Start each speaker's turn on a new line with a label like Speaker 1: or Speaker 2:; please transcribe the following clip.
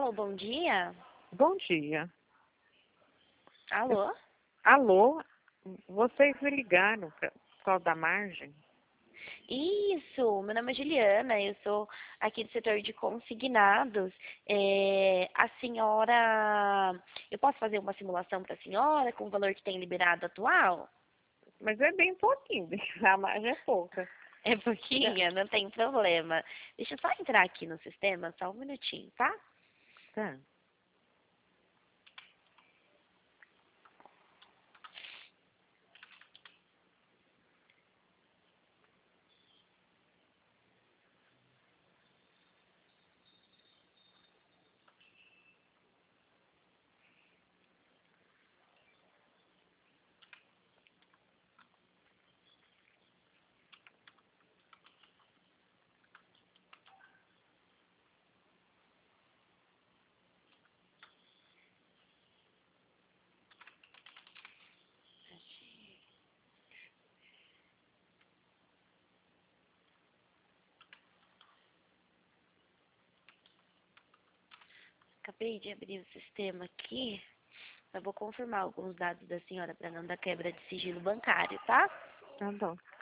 Speaker 1: Alô, bom dia?
Speaker 2: Bom dia.
Speaker 1: Alô?
Speaker 2: Alô? Vocês me ligaram por causa da margem?
Speaker 1: Isso, meu nome é Juliana, eu sou aqui do setor de consignados. A senhora, eu posso fazer uma simulação para a senhora com o valor que tem liberado atual?
Speaker 2: Mas é bem pouquinho, a margem é pouca.
Speaker 1: É pouquinha, não tem problema. Deixa eu só entrar aqui no sistema, só um minutinho, tá?
Speaker 2: Tá.
Speaker 1: Acabei de abrir o sistema aqui. Eu vou confirmar alguns dados da senhora para não dar quebra de sigilo bancário, tá?
Speaker 2: Tá bom.